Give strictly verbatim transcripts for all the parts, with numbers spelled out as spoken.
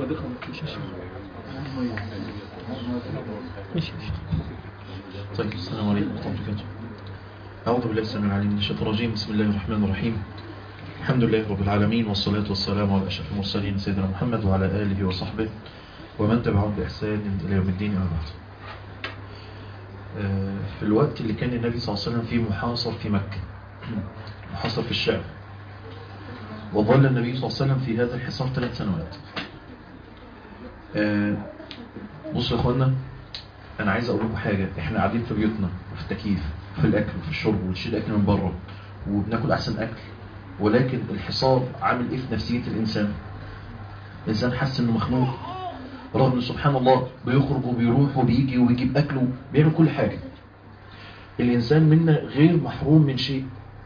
طيب السلام عليكم ورحمة الله وبركاته. أعوذ بالله السميع العليم من الشيطان الرجيم. بسم الله الرحمن الرحيم. الحمد لله رب العالمين، والصلاة والسلام على أشرف المرسلين سيدنا محمد وعلى آله وصحبه ومن تبعهم بإحسان إلى يوم الدين. أما بعد، في الوقت اللي كان النبي صلى الله عليه وسلم فيه محاصر في مكة، محاصر في الشعب، وظل النبي صلى الله عليه وسلم في هذا الحصار ثلاث سنوات. بصوا يا اخوانا، انا عايز اقول لكم حاجه. احنا قاعدين في بيوتنا وفي التكييف وفي الاكل وفي الشرب، ونشيل اكل من بره وبناكل احسن اكل، ولكن الحصار عامل ايه في نفسيه الانسان؟ الانسان حاسس انه مخنوق، رغم ان سبحان الله بيخرج وبيروح وبيجي وبيجيب اكله، بيعمل كل حاجه. الانسان منا غير محروم من شيء.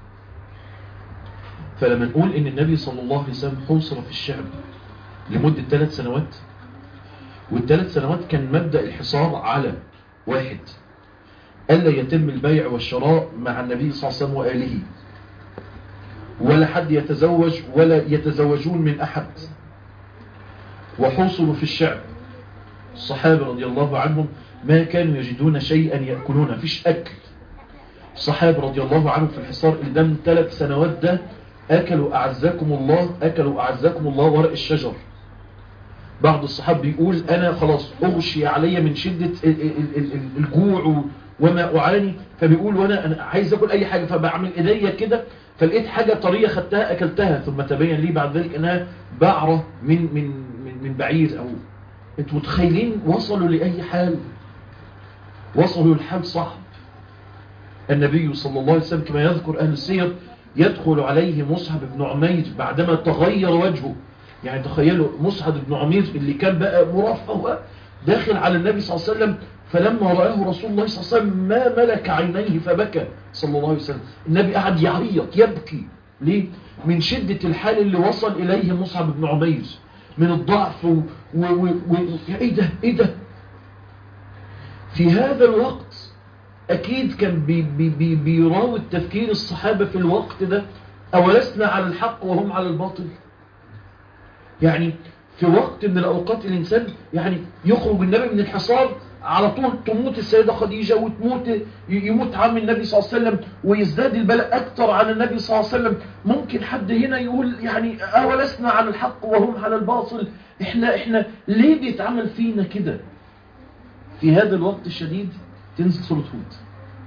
فلما نقول ان النبي صلى الله عليه وسلم حوصر في الشعب لمده ثلاث سنوات، والثلاث سنوات كان مبدأ الحصار على واحد: ألا يتم البيع والشراء مع النبي صلى الله عليه وسلم وآله، ولا حد يتزوج ولا يتزوجون من أحد. وحوصلوا في الشعب، الصحابة رضي الله عنهم ما كانوا يجدون شيئا يأكلون، فيش أكل. الصحابة رضي الله عنهم في الحصار قدام ثلاث سنوات ده أكلوا أعزكم الله أكلوا أعزكم الله ورق الشجر. بعض الصحابة بيقول أنا خلاص أغشي علي من شدة الجوع وما أعاني، فبيقول وأنا أنا عايز أكل أي حاجة، فبعمل إيديا كده، فلقيت حاجة طرية خدتها أكلتها، ثم تبين لي بعد ذلك أنها بعرة من من من, من بعير. أو أنتوا متخيلين وصلوا لأي حال؟ وصلوا لحال صعب. النبي صلى الله عليه وسلم كما يذكر أهل السير يدخل عليه مصعب بن عمير بعدما تغير وجهه. يعني تخيلوا مصعب بن عمير اللي كان بقى مرفه داخل على النبي صلى الله عليه وسلم، فلما رآه رسول الله صلى الله عليه وسلم ما ملك عينيه فبكى صلى الله عليه وسلم. النبي قعد يعيط يبكي. ليه؟ من شدة الحال اللي وصل إليه مصعب بن عمير من الضعف و... و... و... و... ايه ده ايه ده. في هذا الوقت أكيد كان بي... بي... بي... بيراود تفكير الصحابة في الوقت ده: أولسنا على الحق وهم على الباطل؟ يعني في وقت من الأوقات الإنسان يعني يخرج النبي من الحصار على طول تموت السيدة خديجة، وتموت يموت عم النبي صلى الله عليه وسلم، ويزداد البلاء أكثر عن النبي صلى الله عليه وسلم. ممكن حد هنا يقول يعني أولسنا على الحق وهم على الباطل؟ إحنا, إحنا ليه بيتعمل فينا كده؟ في هذا الوقت الشديد تنزل سورة هود،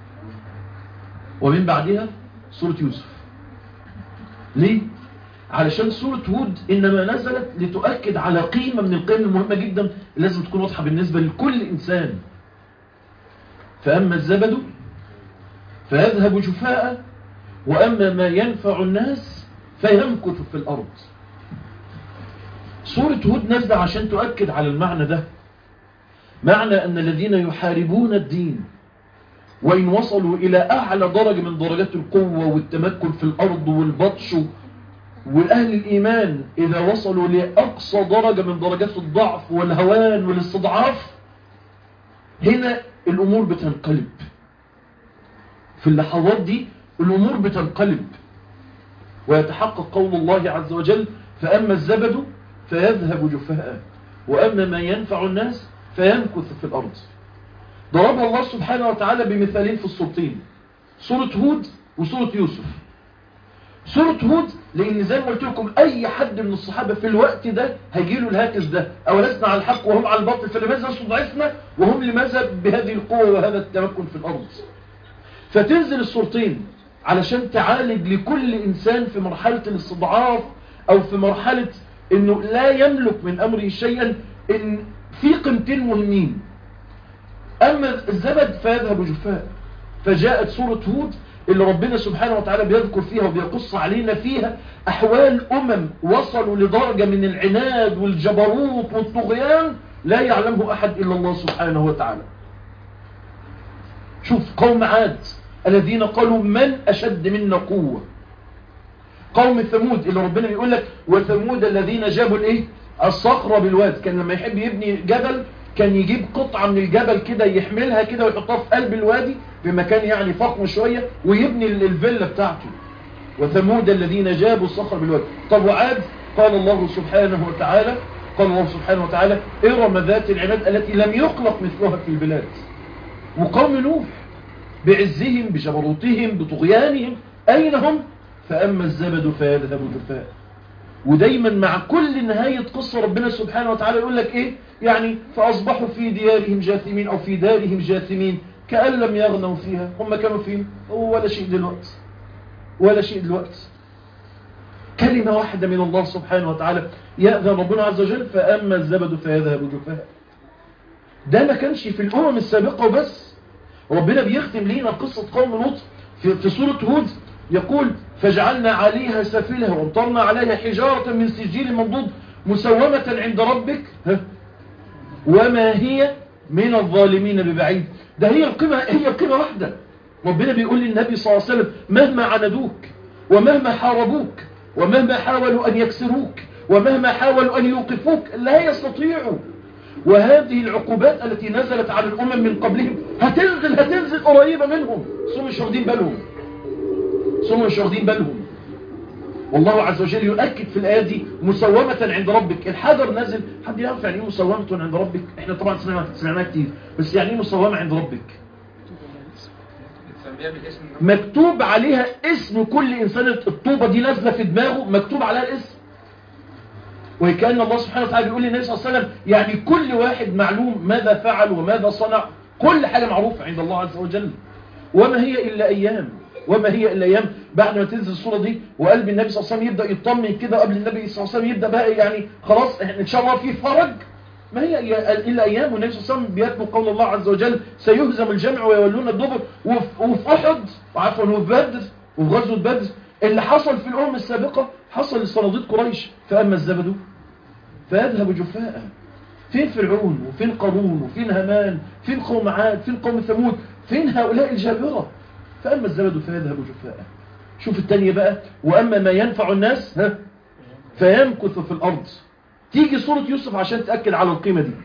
ومن بعدها سورة يوسف. ليه؟ علشان سورة هود إنما نزلت لتؤكد على قيمة من القيم المهمة جدا لازم تكون واضحة بالنسبة لكل إنسان. فأما الزبد فيذهب جفاء، وأما ما ينفع الناس فيمكث في الأرض. سورة هود نزل عشان تؤكد على المعنى ده، معنى أن الذين يحاربون الدين وإن وصلوا إلى أعلى درجة من درجات القوة والتمكن في الأرض والبطش، والأهل الإيمان إذا وصلوا لأقصى درجة من درجات الضعف والهوان والاستضعاف، هنا الأمور بتنقلب. في اللحظات دي الأمور بتنقلب، ويتحقق قول الله عز وجل: فأما الزبد فيذهب جفاء، وأما ما ينفع الناس فيمكث في الأرض. ضربها الله سبحانه وتعالى بمثالين في السورتين، سورة هود وسورة يوسف. سورة هود لأن زي ما قلت لكم أي حد من الصحابة في الوقت ده هيجيله الهاكس ده: أولسنا على الحق وهم على الباطل، فلماذا استضعفنا وهم لماذا بهذه القوة وهذا التمكن في الأرض؟ فتنزل السورتين علشان تعالج لكل إنسان في مرحلة الاستضعاف أو في مرحلة إنه لا يملك من أمره شيئا، إن في قيمتين مهمين: أما الزبد فيذهب جفاء. فجاءت سورة هود اللي ربنا سبحانه وتعالى بيذكر فيها وبيقص علينا فيها أحوال أمم وصلوا لدرجة من العناد والجبروت والطغيان لا يعلمه أحد إلا الله سبحانه وتعالى. شوف قوم عاد الذين قالوا من أشد منا قوة. قوم ثمود اللي ربنا بيقول لك: وثمود الذين جابوا الايه الصخرة بالواد. كان لما يحب يبني جبل كان يجيب قطعة من الجبل كده يحملها كده ويحطها في قلب الوادي بمكان يعني فخم شوية ويبني الفيلا بتاعته. وثمود الذين جابوا الصخر بالواد. طب وعاد قال الله سبحانه وتعالى: قال الله سبحانه وتعالى إرم ذات العماد التي لم يخلق مثلها في البلاد. وقوم نوح بعزهم بجبروتهم بطغيانهم أين هم؟ فأما الزبد فيذهب جفاء. ودايما مع كل نهاية قصة ربنا سبحانه وتعالى يقول لك إيه يعني فأصبحوا في ديارهم جاثمين أو في دارهم جاثمين كأن لم يغنوا فيها. هم كانوا فين؟ ولا شيء دلوقتي ولا شيء دلوقتي. كلمة واحدة من الله سبحانه وتعالى يأذن ربنا عز وجل فأما الزبد فيذهب جفاء. ده ما كانش في الأمم السابقة وبس. ربنا بيختم لينا قصة قوم لوط في, في سورة هود يقول فجعلنا عليها سافلها وامطرنا عليها حجارة من سجيل منضود مسومة عند ربك وما هي من الظالمين ببعيد. ده هي القيمة هي القيمة واحدة. ربنا بيقول للنبي صلى الله عليه وسلم مهما عندوك ومهما حاربوك ومهما حاولوا أن يكسروك ومهما حاولوا أن يوقفوك لا يستطيعوا. وهذه العقوبات التي نزلت على الأمم من قبلهم هتنزل هتنزل قريبة منهم. ثم مش واخدين بالهم ثم مش واخدين بالهم. والله عز وجل يؤكد في الآيات دي مسومة عند ربك. الحجر نازل. حد يعرف يعني ايه مسومة عند ربك؟ احنا طبعا سمعناها كتير بس يعني ايه مسومة عند ربك؟ مكتوب عليها اسم كل إنسان. الطوبة دي نازلة في دماغه مكتوب عليها الاسم. وكأن الله سبحانه وتعالى بيقول للنبي صلى الله عليه وسلم يعني كل واحد معلوم ماذا فعل وماذا صنع. كل حاجة معروفة عند الله عز وجل. وما هي إلا أيام وما هي إلا أيام. بعد ما تنزل الصورة دي وقلب النبي صلى الله عليه وسلم يبدأ يطمن كده قبل النبي صلى الله عليه وسلم يبدأ بقى يعني خلاص إن شاء الله في فرج. ما هي إلا أيام. والنبي صلى الله عليه وسلم بيتلو قول الله عز وجل سيهزم الجمع ويولون الدبر. وفي أحد وعفوا وفي بدر وفي غزوة بدر اللي حصل في الأمم السابقة حصل لصناديد قريش. فأما الزبد فيذهب جفاء. فين فرعون وفين قارون وفين هامان فين قوم عاد فين قوم ثمود فين هؤلاء الجابرة؟ فأما الزبد فيذهب جفاء. شوف التانية بقى وأما ما ينفع الناس ها فيمكث في الأرض. تيجي سورة يوسف عشان تأكد على القيمة دي.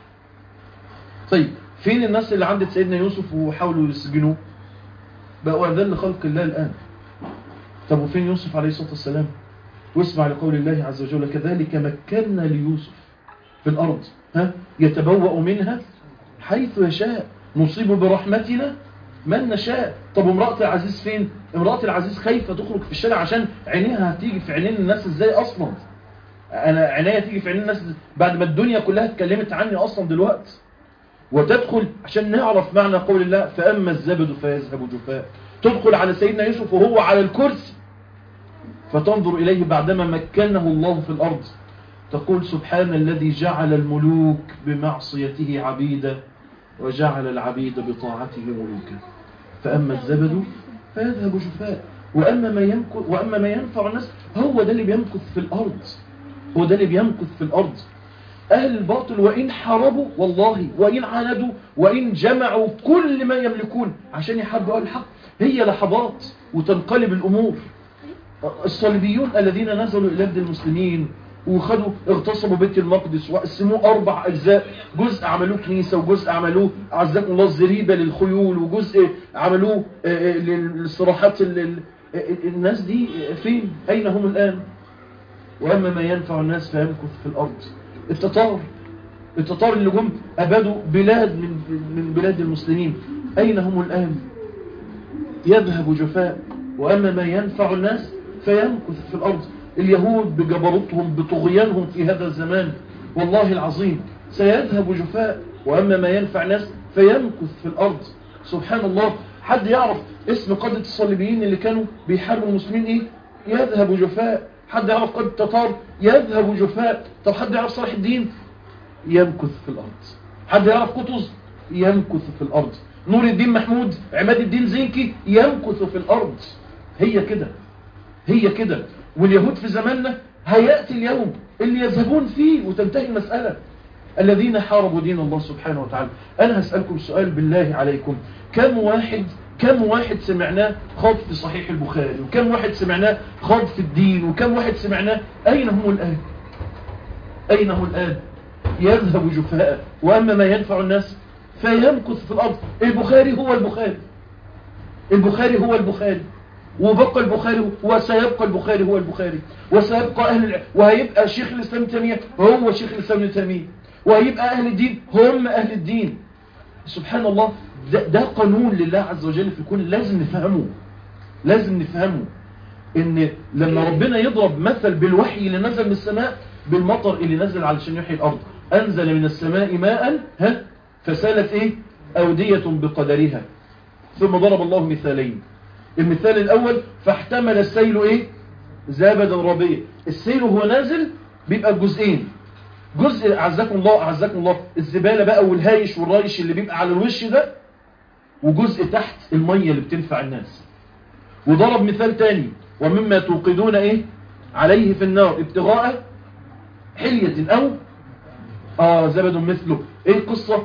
طيب فين الناس اللي عندت سيدنا يوسف وحاولوا يسجنوه؟ بقوا أذل خلق الله الآن. طب وفين يوسف عليه الصلاة والسلام؟ واسمع لقول الله عز وجل كذلك مكنا ليوسف في الأرض ها يتبوأ منها حيث يشاء نصيب برحمتنا من نشاء. طب امرأة العزيز فين؟ امرأة العزيز خايفة تخرج في الشارع عشان عينيها هتيجي في عينين الناس ازاي أصلا. أنا عينيها تيجي في عينين الناس بعد ما الدنيا كلها اتكلمت عني أصلا دلوقتي. وتدخل عشان نعرف معنى قول الله فأما الزبد فيذهب جفاء. تدخل على سيدنا يوسف وهو على الكرسي فتنظر إليه بعدما مكنه الله في الأرض تقول سبحان الذي جعل الملوك بمعصيته عبيدا وجعل العبيد بطاعته ملوكا. فأما الزبد فيذهب جفاء وأما ما يمكث وأما ما ينفع الناس هو ده اللي بيمكث في الأرض. هو ده اللي بيمكث في الأرض. أهل الباطل وإن حاربوا والله وإن عاندوا وإن جمعوا كل ما يملكون عشان يحاربوا أهل الحق هي لحظات وتنقلب الأمور. الصليبيون الذين نزلوا إلى بلاد المسلمين وخدوا اغتصبوا بيت المقدس وقسموه أربع أجزاء. جزء عملوه كنيسة وجزء عملوه أعزكم الله زريبة للخيول وجزء عملوه للصراحات. الناس دي فين؟ أين هم الآن؟ وأما ما ينفع الناس فيمكث في الأرض. التتار التتار اللي جم أبادوا بلاد من من بلاد المسلمين أين هم الآن؟ يذهب جفاء. وأما ما ينفع الناس فيمكث في الأرض. اليهود بجبروتهم بطغيانهم في هذا الزمان والله العظيم سيذهب جفاء. وأما ما ينفع الناس فيمكث في الأرض. سبحان الله. حد يعرف اسم قادة الصليبيين اللي كانوا بيحاربوا المسلمين ايه؟ يذهب جفاء. حد يعرف قادة التتار؟ يذهب جفاء. طب حد يعرف صلاح الدين؟ يمكث في الأرض. حد يعرف قطز؟ يمكث في الأرض. نور الدين محمود عماد الدين زنكي يمكث في الأرض. هي كده هي كده. واليهود في زماننا هيأتي اليوم اللي يذهبون فيه وتنتهي المسألة. الذين حاربوا دين الله سبحانه وتعالى. أنا هسألكم سؤال بالله عليكم كم واحد كم واحد سمعناه خاض في صحيح البخاري وكم واحد سمعناه خاض في الدين وكم واحد سمعناه أين هم الآن؟ أين هم الآن؟ يذهب جفاء. وأما ما ينفع الناس فيمكث في الأرض. البخاري هو البخاري البخاري هو البخاري وبقى البخاري وسيبقى البخاري هو البخاري، وسيبقى أهل الع... وهيبقى شيخ الإسلام ابن تيمية هو شيخ الإسلام ابن تيمية، وهيبقى أهل الدين هم أهل الدين. سبحان الله، ده, ده قانون لله عز وجل في الكون، لازم نفهمه. لازم نفهمه ان لما ربنا يضرب مثل بالوحي اللي نزل من السماء بالمطر اللي نزل علشان يحيي الأرض، أنزل من السماء ماء ها فسالت إيه أودية بقدرها، ثم ضرب الله مثالين. المثال الأول فاحتمل السيل إيه زبدا ربيا. السيل هو نازل بيبقى جزئين، جزء أعزكم الله أعزكم الله الزبالة بقى والهايش والرايش اللي بيبقى على الوش ده، وجزء تحت المية اللي بتنفع الناس. وضرب مثال تاني ومما توقدون إيه عليه في النار ابتغاء حلية أو آه زبد مثله. إيه القصة؟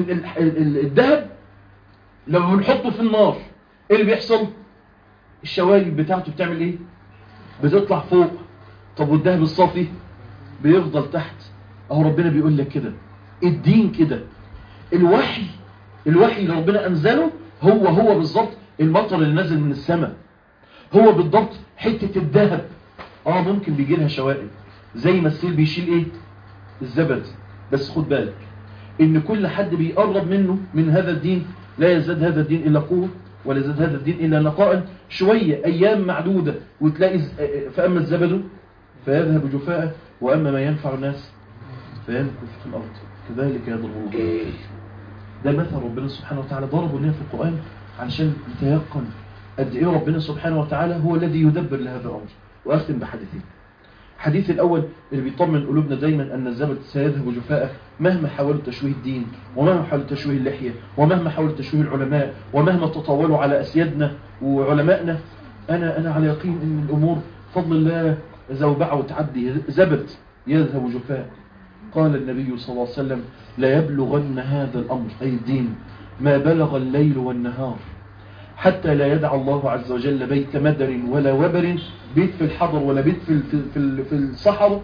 الذهب لما بنحطه في النار إيه اللي بيحصل؟ الشوايب بتاعته بتعمل إيه؟ بتطلع فوق. طب والذهب الصافي بيفضل تحت. أهو ربنا بيقول لك كده، الدين كده، الوحي الوحي اللي ربنا أنزله هو هو بالضبط المطر اللي نازل من السماء، هو بالضبط حتة الذهب. آه ممكن بيجي لها شوائب زي ما السيل بيشيل إيه الزبد، بس خد بالك إن كل حد بيقرب منه من هذا الدين لا يزداد هذا الدين إلا قوة ولا يزداد هذا الدين إلا نقاء. شوية أيام معدودة وتلاقي فأما الزبد فيذهب جفاء وأما ما ينفع الناس فيمكث في الأرض كذلك يضرب الله. ده مثل ربنا سبحانه وتعالى ضربه لنا في القرآن علشان يتيقن قد إيه ربنا سبحانه وتعالى هو الذي يدبر لهذا الأمر. وأختم بحديثين. الحديث الأول اللي بيطمن قلوبنا دايما أن الزبد سيذهب جفاء مهما حاولوا تشويه الدين، ومهما حاولوا تشويه اللحية، ومهما حاولوا تشويه العلماء، ومهما تطاولوا على أسيادنا وعلمائنا. أنا أنا على يقين أن الأمور فضل الله زوبعة وتعدي، زبد يذهب جفاء. قال النبي صلى الله عليه وسلم لا يبلغن هذا الأمر أي الدين ما بلغ الليل والنهار حتى لا يدع الله عز وجل بيت مدر ولا وبر، بيت في الحضر ولا بيت في في في الصحراء،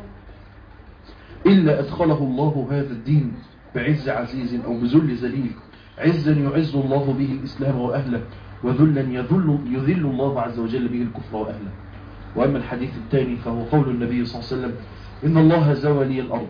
إلا أدخله الله هذا الدين بعز عزيز أو بذل ذليل. عزا يعز الله به الإسلام وأهله، وذلا يذل يذل الله عز وجل به الكفر وأهله. وأما الحديث الثاني فهو قول النبي صلى الله عليه وسلم إن الله زوى لي الأرض.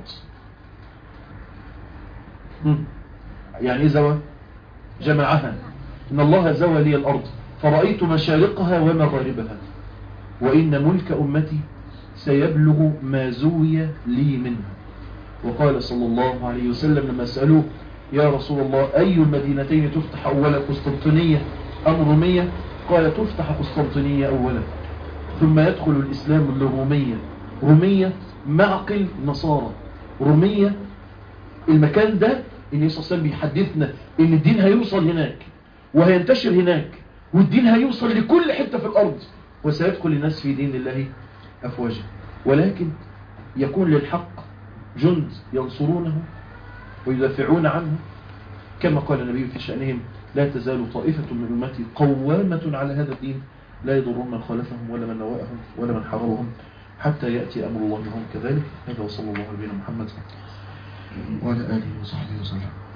يعني إيه زوى؟ جمعها. إن الله زوى لي الأرض فرأيت مشارقها ومغاربها، وإن ملك أمتي سيبلغ ما زوي لي منها. وقال صلى الله عليه وسلم لما سألوه يا رسول الله أي المدينتين تفتح أولا قسطنطينية أم رومية؟ قال تفتح قسطنطينية أولا ثم يدخل الإسلام لرومية. رومية معقل نصارى. رومية المكان ده النبي صلى الله عليه وسلم بيحدثنا ان الدين هيوصل هناك وهينتشر هناك، والدين هيوصل لكل حتة في الأرض، وسيدخل الناس في دين الله أفواجا، ولكن يكون للحق جند ينصرونه ويدافعون عنه، كما قال النبي في شأنهم لا تزال طائفة من أمتي قوامة على هذا الدين لا يضرون من خالفهم ولا من نوائهم ولا من حاربهم حتى يأتي أمر الله وهم كذلك. هذا وصلى الله على نبينا محمد وعلى آله وصحبه وسلم.